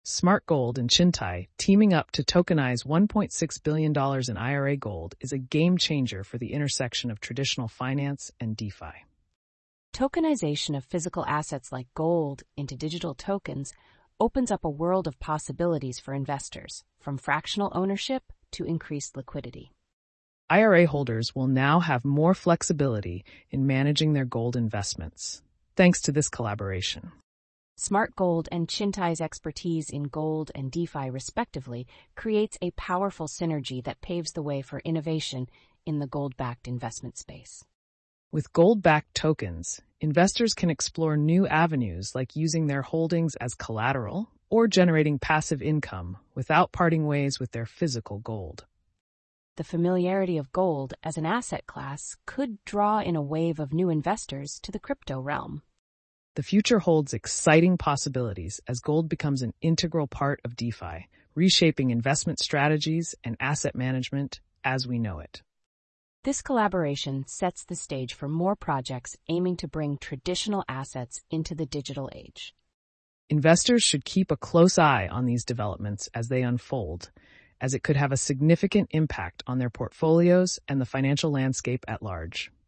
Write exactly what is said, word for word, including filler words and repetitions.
Smart Gold and Chintai teaming up to tokenize one point six billion dollars in I R A gold is a game changer for the intersection of traditional finance and DeFi. Tokenization of physical assets like gold into digital tokens opens up a world of possibilities for investors, from fractional ownership to increased liquidity. I R A holders will now have more flexibility in managing their gold investments, thanks to this collaboration. Smart Gold and Chintai's expertise in gold and DeFi, respectively, creates a powerful synergy that paves the way for innovation in the gold-backed investment space. With gold-backed tokens, investors can explore new avenues like using their holdings as collateral or generating passive income without parting ways with their physical gold. The familiarity of gold as an asset class could draw in a wave of new investors to the crypto realm. The future holds exciting possibilities as gold becomes an integral part of DeFi, reshaping investment strategies and asset management as we know it. This collaboration sets the stage for more projects aiming to bring traditional assets into the digital age. Investors should keep a close eye on these developments as they unfold, as it could have a significant impact on their portfolios and the financial landscape at large.